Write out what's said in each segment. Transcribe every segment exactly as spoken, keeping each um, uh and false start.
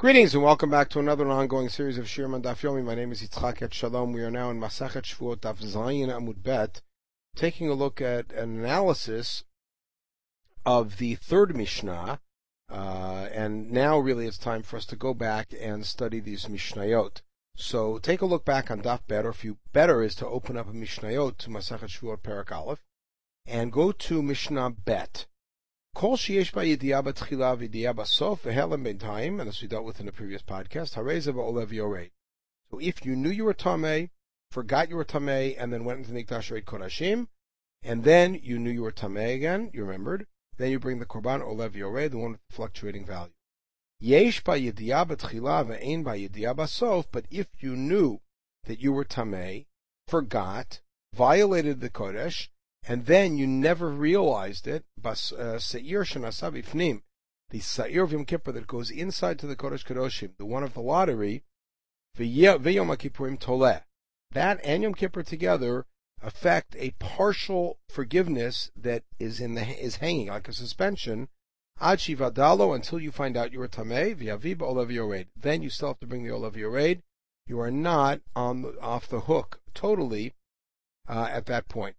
Greetings and welcome back to another ongoing series of Shirim on Daf Yomi. My name is Yitzchak Et Shalom. We are now in Masachet Shvuot Daf Zayin Amud Bet, taking a look at an analysis of the third Mishnah, uh, and now really it's time for us to go back and study these Mishnayot. So take a look back on Daf Bet, or if you better is to open up a Mishnayot to Masachet Shvuot Perak Aleph, and go to Mishnah Bet. Kol sheyesh ba yediyah b'tchila v'yediyah b'sof v'helem b'intayim, and as we dealt with in the previous podcast, hareza ba'olev yored. So if you knew you were tamei, forgot you were tamei, and then went into the Mikdash Reit Kodashim, and then you knew you were tamei again, you remembered, then you bring the korban olev yored, the one with the fluctuating value. Yesh ba yediyah b'tchila v'ein ba yediyah b'sof, but if you knew that you were tamei, forgot, violated the Kodesh, and then you never realized it, bas seir shenasa bifnim, the seir of Yom Kippur that goes inside to the Kodesh Kadoshim, the one of the lottery, v'yom kippurim toleh. That and Yom Kippur together affect a partial forgiveness that is in the is hanging like a suspension. Ad shivadalo, until you find out you are tamei, v'yavi ba'olev yored. Then you still have to bring the olev yored. You are not on the, off the hook totally uh, at that point.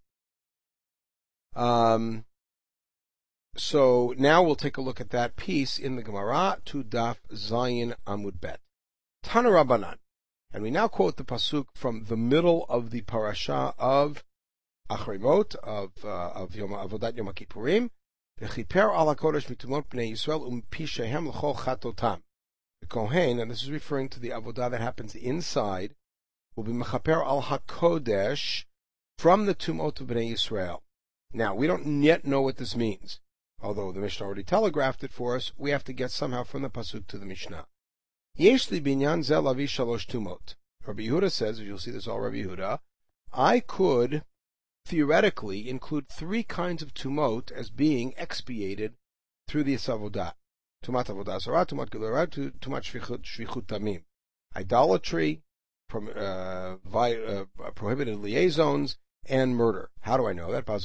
Um, so now we'll take a look at that piece in the Gemara to Daf Zayin Amud Bet. Tana Rabbanan. And we now quote the pasuk from the middle of the parasha of Achremot, of, uh, of Yom, Avodat Yom Kippurim. V'chiper ala kodesh mitumot b'nei Yisrael umpishehem l'chol chatotam. The Kohen, and this is referring to the avodah that happens inside, will be mechaper al hakodesh from the tumot of b'nei Yisrael. Now, we don't yet know what this means. Although the Mishnah already telegraphed it for us, we have to get somehow from the pasuk to the Mishnah. Yesh li binyan zel avi shalosh tumot. Rabbi Yehuda says, as you'll see this all Rabbi Yehuda, I could theoretically include three kinds of tumot as being expiated through the avodah. Tumat avodah zarah, tumat gilurah, tumat shvichut tamim. Idolatry, from, uh, vi, uh, prohibited liaisons, and murder. How do I know that? In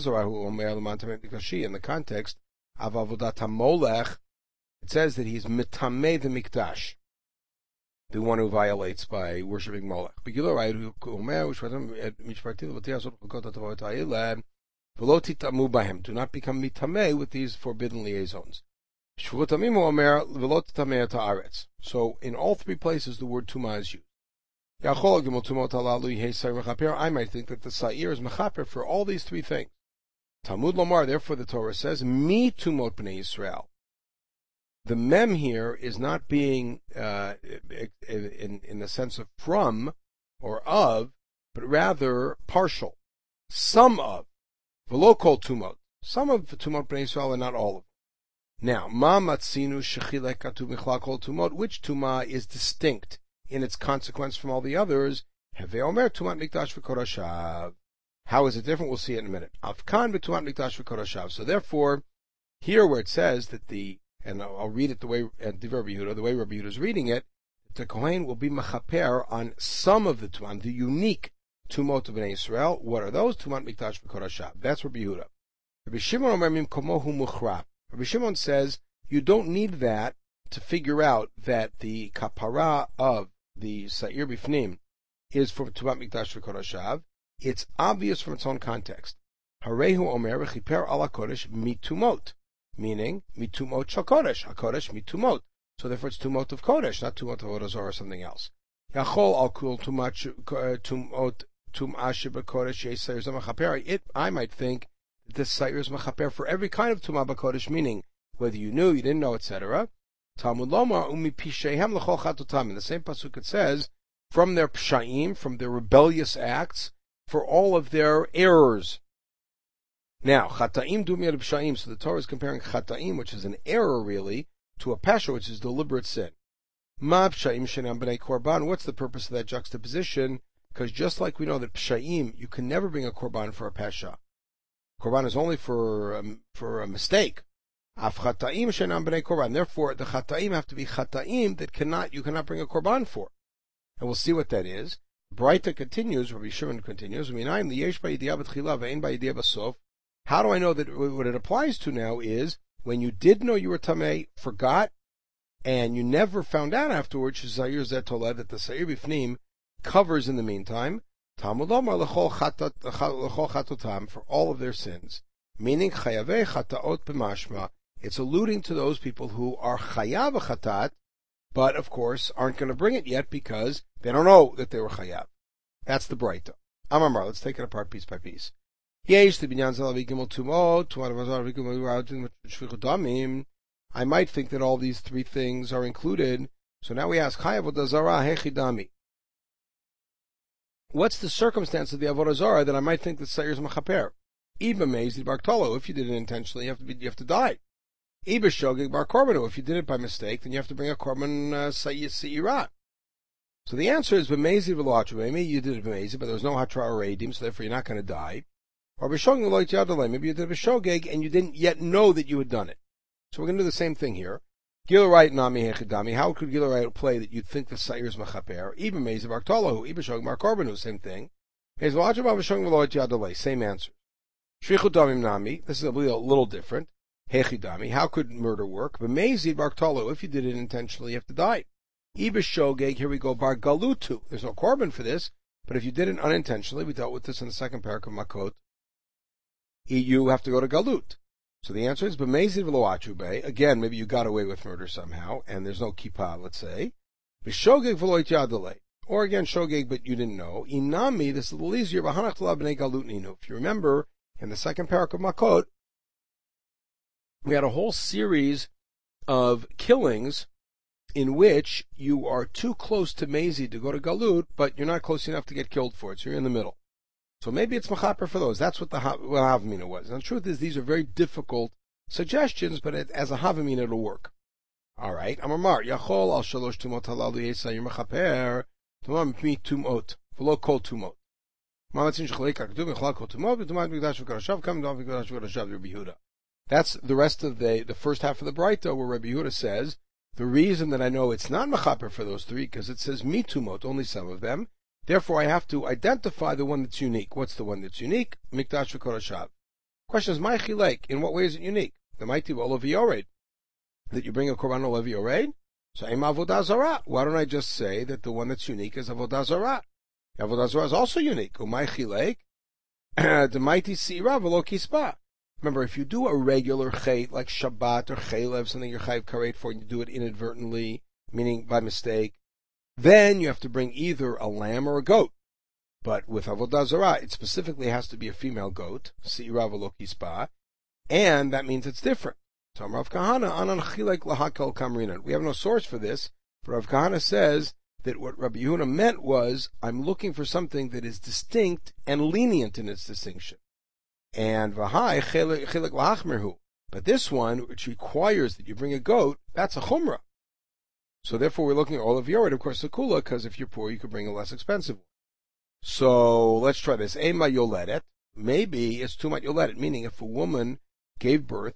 the context of Avodat HaMolech, it says that he's mitamei the mikdash, the one who violates by worshiping Molech. Do not become mitamei with these forbidden liaisons. So in all three places the word tumah is used. I might think that the Sa'ir is mechaper for all these three things. Talmud Lomar, therefore the Torah says, Mi tumot b'nei Yisrael. The mem here is not being uh, in, in the sense of from or of, but rather partial. Some of. V'lo kol tumot. Some of the tumot b'nei Yisrael and not all of them. Now, ma matzinu shechilek katu michlal kol tumot, which tumah is distinct in its consequence from all the others. How is it different? We'll see it in a minute. So therefore, here where it says that the, and I'll read it the way, uh, the Rabbi Yehuda, the way Rabbi Yehuda is reading it, the Kohen will be mechaper on some of the tumah, on the unique tumot of Bnei Yisrael. What are those? Tumat mikdash v'korashav. That's Rabbi Yehuda. Rabbi Shimon omer mim komohu muchrab. Rabbi Shimon says you don't need that to figure out that the kapara of the Sa'ir Bifnim is for Tumat Mikdash v'Korashav. It's obvious from its own context. Harehu Omer v'chiper ala Kodesh mitumot, meaning mitumot shal Kodesh, HaKodesh mitumot. So therefore it's tumot of Kodesh, not tumot of Avodah Zarah or something else. Yachol al kul tumot tumot tum'ah shebekodesh yesair zemachaper. It, I might think that this Sa'ir is mechaper for every kind of Tumah b'Kodesh, meaning whether you knew, you didn't know, et cetera. Talmud Lomar umi pishehem l'chol chatotam. In the same pasuk it says, from their pshaim, from their rebellious acts, for all of their errors. Now, chataim dumiyad pshaim. So the Torah is comparing chataim, which is an error really, to a pesha, which is deliberate sin. Ma pshaim shenam b'nei korban. What's the purpose of that juxtaposition? Because just like we know that pshaim, you can never bring a korban for a pesha. Korban is only for um, for a mistake. Af chataim shenam b'nei korban. Therefore, the chataim have to be chataim that cannot you cannot bring a korban for. And we'll see what that is. Braita continues, Rabbi Shimon continues. How do I know that what it applies to now is when you did know you were tamei, forgot, and you never found out afterwards that the Sa'ir Bifnim covers in the meantime, Talmud Omar l'chol chatotam, for all of their sins. Meaning, chayavei chataot b'mashma, it's alluding to those people who are chayav chatat, but of course aren't going to bring it yet because they don't know that they were chayav. That's the Braita. Amar, let's take it apart piece by piece. I might think that all these three things are included. So now we ask, what's the circumstance of the avodah zarah that I might think that Sa'ir is mechaper? Iba meizid bar ktolo, if you did it intentionally, you have to be, you have to die. Iba shogeg bar korbanu, if you did it by mistake, then you have to bring a korban uh, se'irat. So the answer is b'meizid v'lo maybe you did it b'meizid, but there was no hatra or edim, so therefore you're not going to die. Or b'shogeg v'lo yadalei, maybe you did it b'shogeg and you didn't yet know that you had done it. So we're going to do the same thing here. Gilarite nami hechidami, how could Gilarite play that you'd think the Sa'ir is mechaper? Iba meizid bar ktolo, iba shogeg bar korbanu, same thing. Same answer. Shrichut damim nami, this is a little, little different. Hechidami, how could murder work? B'meizid bar ktolo, if you did it intentionally, you have to die. Iba shogeg, here we go, bar galutu. There's no korban for this, but if you did it unintentionally, we dealt with this in the second parak of Makot, you have to go to galut. So the answer is b'meizid v'lo achube. Again, maybe you got away with murder somehow, and there's no kippah, let's say. B'shogeg v'lo ityadale. Or again, shogeg, but you didn't know. Inami, this is a little easier, b'hanach t'la b'nei galut ninu. If you remember, in the second parak of Makot, we had a whole series of killings in which you are too close to Mezi to go to Galut, but you're not close enough to get killed for it, so you're in the middle. So maybe it's Machaper for those. That's what the well, Havamina was. And the truth is, these are very difficult suggestions, but it, as a Havamina, it'll work. All right. Amar, Yachol al shalosh tumot halalu yesayir mechaper, tumam mi tumot, v'lo kol tumot. That's the rest of the, the first half of the Braita where Rabbi Yehuda says, the reason that I know it's not mechaper for those three, because it says mitumot, only some of them. Therefore I have to identify the one that's unique. What's the one that's unique? Mikdash v'korashav. Question is, my chilek, in what way is it unique? The mighty olav yored, that you bring a korban olav yored? So I'm avodah zarah. Why don't I just say that the one that's unique is avodah zarah? Avodah zarah is also unique. Umay chilek, the mighty seira v'lo kispa. Remember, if you do a regular chait, like Shabbat or Chaylev, something you're chayiv karet for, and you do it inadvertently, meaning by mistake, then you have to bring either a lamb or a goat. But with Avodah Zarah, it specifically has to be a female goat, seira v'lo kispa, and that means it's different. So Rav Kahana, anan chilek lahakal kamrinan. We have no source for this, but Rav Kahana says that what Rabbi Yehuda meant was, I'm looking for something that is distinct and lenient in its distinction. And v'hai chilek lahachmerhu. But this one, which requires that you bring a goat, that's a chumrah. So therefore we're looking at all of Yored, of course, the kula, because if you're poor, you could bring a less expensive one. So let's try this. Ema yoledet. Maybe it's too much yoledet, meaning if a woman gave birth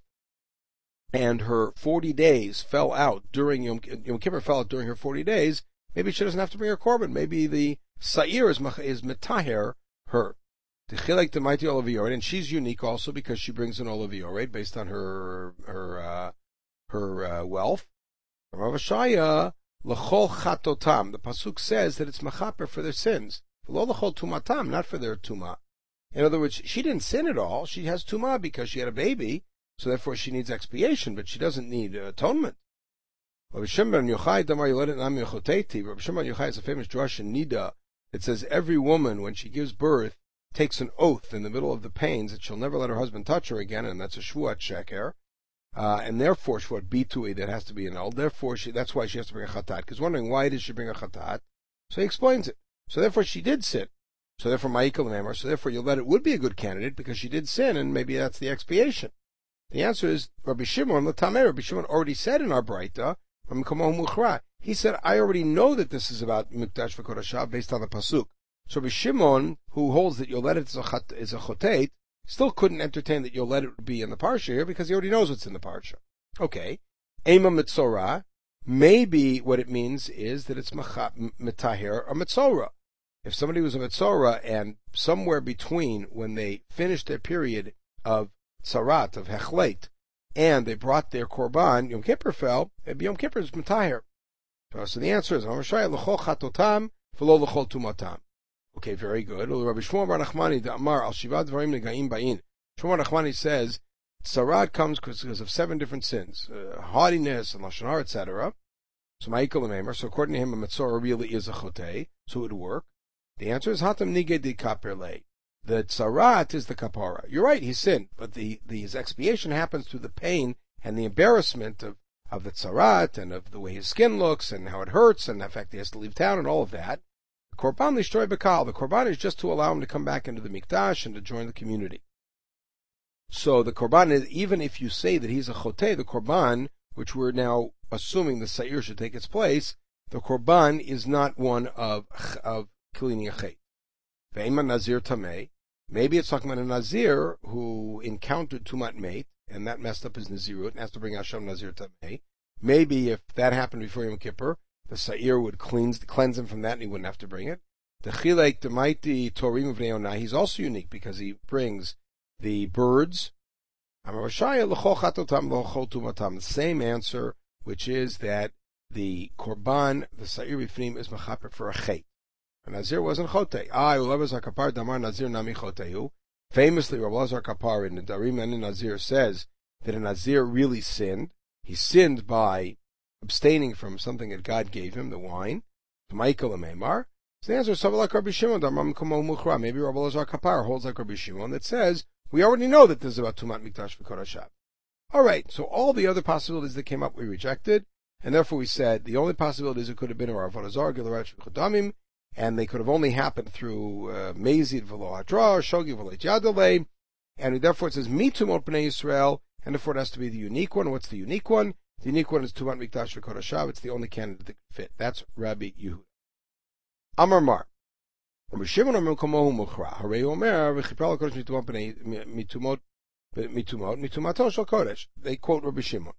and her forty days fell out during Yom, Yom Kippur fell out during her forty days, maybe she doesn't have to bring her korban. Maybe the Sa'ir is, is metaher her. T'chilek the mighty olav yored, and she's unique also because she brings an olav yored based on her her uh, her uh, wealth. Rav Shaya l'chol chatotam. The pasuk says that it's machaper for their sins. V'lo l'chol tumatam, not for their tuma. In other words, she didn't sin at all. She has tuma because she had a baby, so therefore she needs expiation, but she doesn't need uh, atonement. Rabbi Shimon Yochai damar yoledet nam yochoteti. Rabbi Shimon Yochai is a famous drush in Nida. It says every woman when she gives birth takes an oath in the middle of the pains that she'll never let her husband touch her again, and that's a shvuat sheker. Uh, and therefore, shvuat bitui, that has to be annulled. Therefore, she, that's why she has to bring a chatat. Because wondering why does she bring a chatat? So he explains it. So therefore, she did sin. So therefore, ma'ikal nemar. So therefore, Yoledet would be a good candidate because she did sin, and maybe that's the expiation. The answer is Rabbi Shimon l'tamei. Rabbi Shimon already said in our Braita, he said, I already know that this is about mikdash v'korashav based on the pasuk. So Rabbi Shimon, who holds that Yoledet is a, chat, is a chotet, still couldn't entertain that Yoledet would be in the parsha here because he already knows what's in the parsha. Okay. Ema mitzorah, maybe what it means is that it's metaher or mitzorah. If somebody was a mitzorah and somewhere between when they finished their period of tzarat, of hechlet, and they brought their korban, Yom Kippur fell, and Yom Kippur is Mataher. So the answer is, l'chol chatotam, v'lo l'chol tumatam. Okay, very good. Rabbi Shmuel bar Nachmani d'amar al shiva dvarim negaim ba'in. Shmuel bar Nachmani says, tzarat comes because of seven different sins, uh, haughtiness and lashon hara, et cetera. So ma'ikol l'meimer. So according to him, a metzora really is a chotei, so it would work. The answer is hatam niged di kaperle. The tzarat is the kapara. You're right, he sinned, but the, the his expiation happens through the pain and the embarrassment of of the tzarat and of the way his skin looks and how it hurts and the fact he has to leave town and all of that. The korban lishtoy bekal. The korban is just to allow him to come back into the mikdash and to join the community. So the korban is, even if you say that he's a chotei, the korban, which we're now assuming the sa'ir should take its place, the korban is not one of of cleaning a chet. Ve'eman nazir tamei. Maybe it's talking about a nazir who encountered tumat meit, and that messed up his nazirut and has to bring Hashem nazir tamei. Maybe if that happened before Yom Kippur, the sa'ir would cleanse, cleanse him from that and he wouldn't have to bring it. The chilek demaiti torim of neonah, he's also unique because he brings the birds. The same answer, which is that the korban, the sa'ir b'fnim, is mechaper for a chet. A nazir wasn't chotei. Ah, Ulazar Kapar damar nazir nami chotehu. Famously, Ulazar Kapar in the Darim and Nazir says that a nazir really sinned. He sinned by abstaining from something that God gave him, the wine. Michael Amemar. So the answer is something like Rabbi Shimon. Maybe Rabbi Ulazar Kapar holds like Rabbi Shimon that says we already know that this is about Tumat Mikdash v'Kodashah. All right. So all the other possibilities that came up we rejected, and therefore we said the only possibility is it could have been Rav Elazar Gilarach Chodamim. And they could have only happened through Mezid v'lo Hadra, Shogi v'lo Yadalei, and therefore it says Mitumot Bnei Yisrael, and therefore it has to be the unique one. What's the unique one? The unique one is Tumat Mikdash v'Kodashah. It's the only candidate that can fit. That's Rabbi Yehuda. Amar Mar. Rabbi Shimon Omer Komohu Muchra. Harei Omer v'chipral HaKodesh mitumot bnei mitumot mitumot mitumato shel Kodesh. They quote Rabbi Shimon.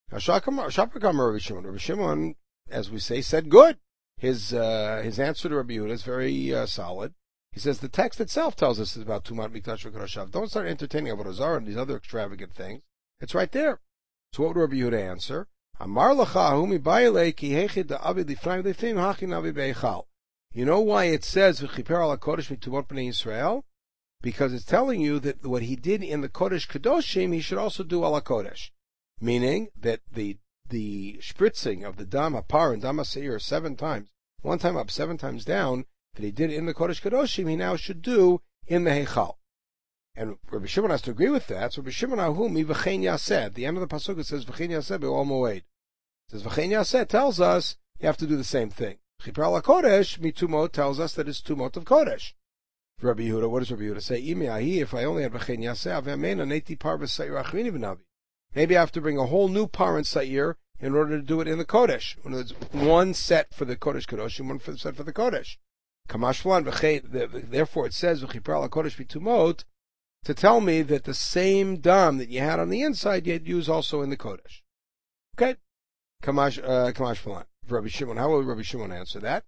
Shapakam Rabbi Shimon. Rabbi Shimon, as we say, said good. His uh, his answer to Rabbi Yehuda is very uh, solid. He says the text itself tells us it's about Tumat Mikdash v'Kodashah. Don't start entertaining Avodah Zarah and these other extravagant things. It's right there. So what would Rabbi Yehuda answer? Amar lacha humi bayilei ki hechid da'avid lifnai lifim hachi navi beichal. You know why it says v'chiper al HaKodesh mitumot bnei Yisrael? Because it's telling you that what he did in the Kodesh Kedoshim, he should also do al HaKodesh. Meaning that the the spritzing of the Dam HaPar and Dam HaSeir seven times, one time up, seven times down, that he did in the Kodesh Kedoshim, he now should do in the Heichal. And Rabbi Shimon has to agree with that. So Rabbi Shimon Ahumi v'chein yaseh. At the end of the pasuk it says v'chein yaseh be'ol moed. It says v'chein yaseh tells us you have to do the same thing. Chipra al HaKodesh mitumot tells us that it's tumot of Kodesh. For Rabbi Yehuda, what does Rabbi Yehuda say? Imi ahi, if I only had v'chein yaseh avemena neti par v'sayir achrini v'navi. Maybe I have to bring a whole new par and sa'ir in order to do it in the Kodesh. One set for the Kodesh Kedoshim, one for the set for the Kodesh. Kamash Flan v'chein. Therefore, it says v'chipra al HaKodesh mitumot to tell me that the same dam that you had on the inside, you'd use also in the Kodesh. Okay? Kamash, uh, Kamash Flan. Rabbi Shimon, how will Rabbi Shimon answer that?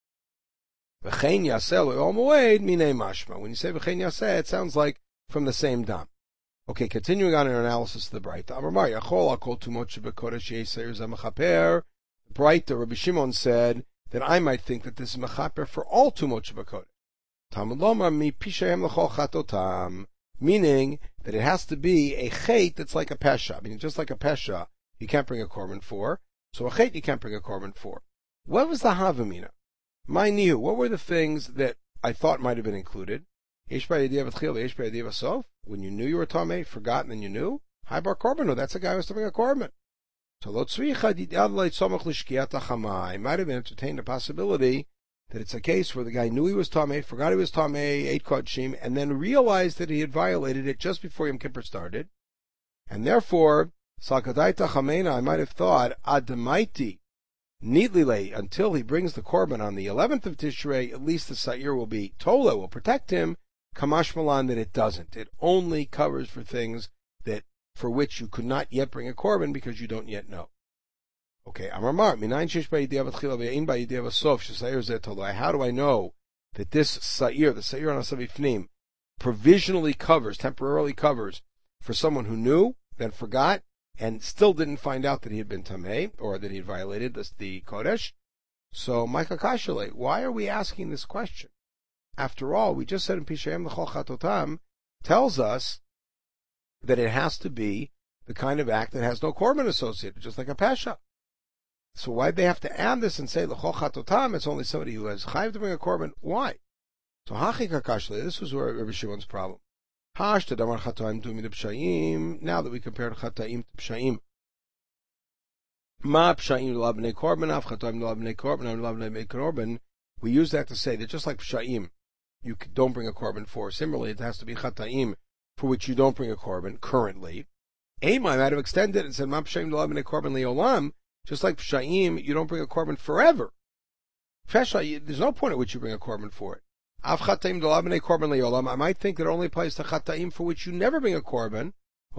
V'chein yaseh le'ol moed minei mashma. When you say v'chein yaseh, it sounds like from the same dam. Okay, continuing on in our analysis of the Braita. Amar Mar Yachol Akol Tumot Shebekodesh Yeser Zemachaper. The Braita, Rabbi Shimon said that I might think that this is mechaper for all Tumot Shebekodesh. Talmud Lomar Mi Pishahem L'chol Chatotam. Meaning that it has to be a chet that's like a pesha. I mean, just like a pesha, you can't bring a korban for. So a chet you can't bring a korban for. What was the havamina? My nihu. What were the things that I thought might have been included? When you knew you were tamei, forgot, and then you knew. Hai bar korban. No, that's a guy who has to bring a korban. So lo tzricha didad leitzomach l'shkiat hachamai. Might have entertained the possibility that it's a case where the guy knew he was tamei, forgot he was tamei, ate kodshim, and then realized that he had violated it just before Yom Kippur started, and therefore sakadaita chamena. I might have thought adamaiti neatly lay until he brings the korban on the eleventh of Tishrei. At least the sa'ir will be tola, will protect him. Kamash malan that it doesn't. It only covers for things that for which you could not yet bring a korban because you don't yet know. Okay, Amar Mar, minayin sheish ba'yidiyah v'tchila v'yein ba'yidiyah v'sof shesa'ir zeh tolai. How do I know that this sa'ir, the sa'ir on asavifnim, provisionally covers, temporarily covers for someone who knew, then forgot, and still didn't find out that he had been tamei, or that he had violated the, the Kodesh. So, Micah Kashale, why are we asking this question? After all, we just said in Pishayim L'chol Chatotam tells us that it has to be the kind of act that has no korban associated, just like a pesha. So why'd they have to add this and say L'chol Chatotam? It's only somebody who has chayiv to bring a korban. Why? So Hachika Kashale, this was where Rabbi Shimon's problem. Hash to Damar Chataim Tumi to Pshayim. Now that we compared Chataim to Pshayim, Ma Pshayim L'abnei Korban, Av Chataim L'abnei Korban, Av L'abnei Korban. We use that to say that just like Pshayim, you don't bring a korban for. Similarly, it has to be Chataim for which you don't bring a korban currently. Aim, I might have extended and said Ma Pshayim L'abnei Korban L'olam. Just like Pshayim, you don't bring a korban forever. Fesha, there's no point at which you bring a korban for it. Av Chataim L'abnei Korban L'olam. I might think that it only applies to Chataim for which you never bring a korban.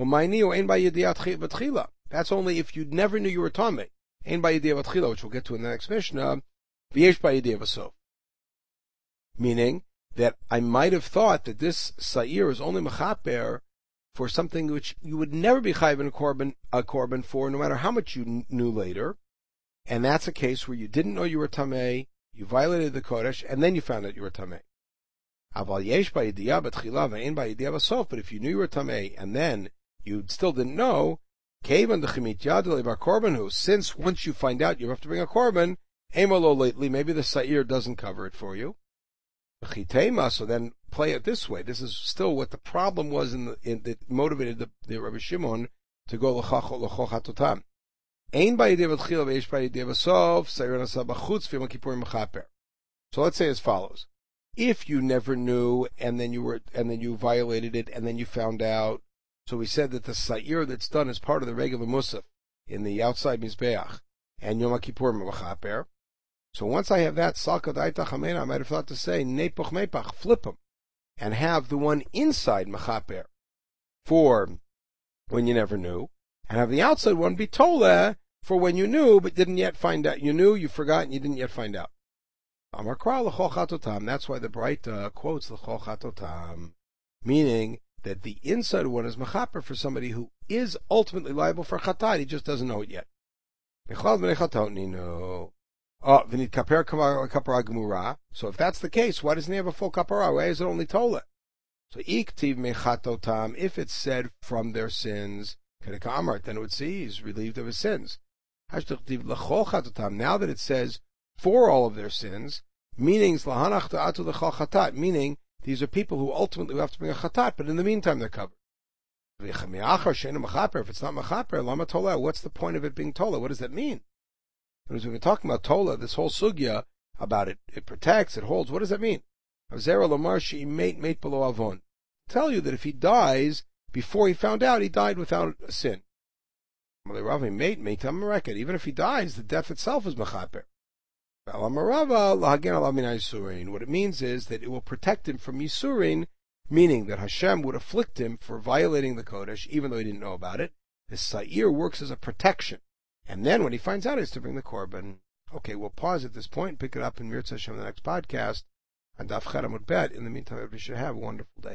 That's only if you never knew you were tamei. Ein ba'yediyah batchila, which we'll get to in the next Mishnah. V'yesh ba'yediyah b'sof. Meaning that I might have thought that this sa'ir is only mechaper for something which you would never be chayiv in a korban, a korban for, no matter how much you kn- knew later. And that's a case where you didn't know you were tamei, you violated the Kodesh, and then you found out you were tamei. Aval yesh ba'yediyah batchila v'ein ba'yediyah b'sof. But if you knew you were tamei and then you still didn't know, Kavan the chimit yadli bar korban, who since once you find out you have to bring a korban, emalo lately, maybe the sa'ir doesn't cover it for you. So then play it this way. This is still what the problem was in the in, that motivated the, the Rabbi Shimon to go l'chol chatotam. Ein ba'yediyah v'tchila v'yesh ba'yediyah v'sof sa'ir nasa b'chutz v'yom kippurim mechaper. So let's say as follows: if you never knew and then you were and then you violated it and then you found out. So we said that the sa'ir that's done as part of the regular musaf in the outside mizbeach and Yom Kippur mechaper. So once I have that salka da'ita chamena, I might have thought to say nepuch mepach, flip them, and have the one inside mechaper for when you never knew, and have the outside one be tola for when you knew but didn't yet find out. You knew, you forgot, and you didn't yet find out. Amar kra l'chol chatotam. That's why the Braita quotes l'chol chatotam, meaning that the inside one is mechaper for somebody who is ultimately liable for chatat, he just doesn't know it yet. So if that's the case, why doesn't he have a full kapara? Why is it only tola? So iktiv mechatotam, if it's said from their sins, then it would say he's relieved of his sins. Now that it says for all of their sins, meaning meaning these are people who ultimately have to bring a chatat, but in the meantime they're covered. If it's not mechaper, lama tola, what's the point of it being tola? What does that mean? Because when we're talking about tola, this whole sugya about it, it protects, it holds, what does that mean? Tell you that if he dies before he found out, he died without a sin. Even if he dies, the death itself is mechaper. What it means is that it will protect him from Yisurin, meaning that Hashem would afflict him for violating the Kodesh, even though he didn't know about it. The Sa'ir works as a protection. And then when he finds out, he has to bring the Korban. Okay, we'll pause at this point and pick it up in Mirza Hashem in the next podcast. And Daf Chad Amud Bet. In the meantime, everybody should have a wonderful day.